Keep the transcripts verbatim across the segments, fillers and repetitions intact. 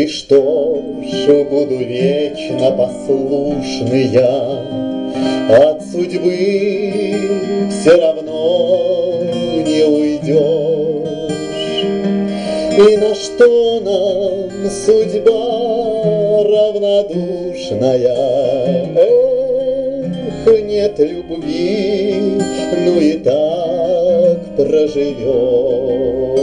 И что ж, буду вечно послушный я, от судьбы все равно не уйдешь. И на что нам судьба равнодушная? Эх, нет любви, ну и так проживешь.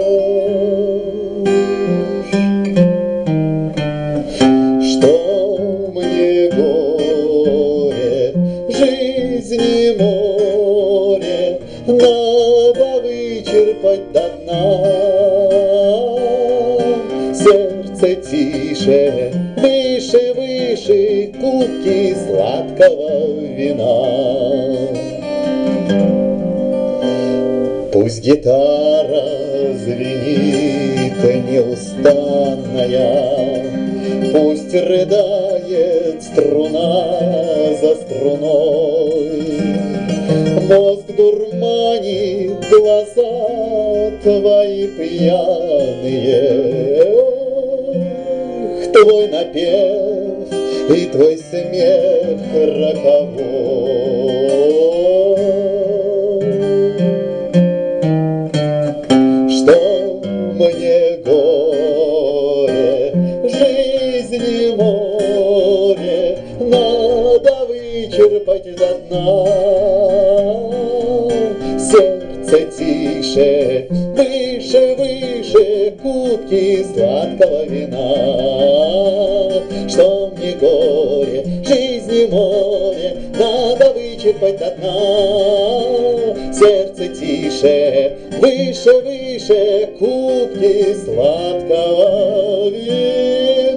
Что мне горе, жизни море, надо вычерпать до дна. Сердце тише, выше, выше, кубки сладкого вина. Пусть гитара звенит неустанная, пусть рыдает струна за струной. Мозг дурманит глаза твои пьяные. Эх, твой напев и твой смех роковой. Что мне горе, жизни море, надо вычерпать до дна. Сердце тише, выше, выше, кубки сладкого вина. Что мне горе, жизни море, надо вычерпать до дна. Сердце тише, выше, выше, кубки сладкого вина.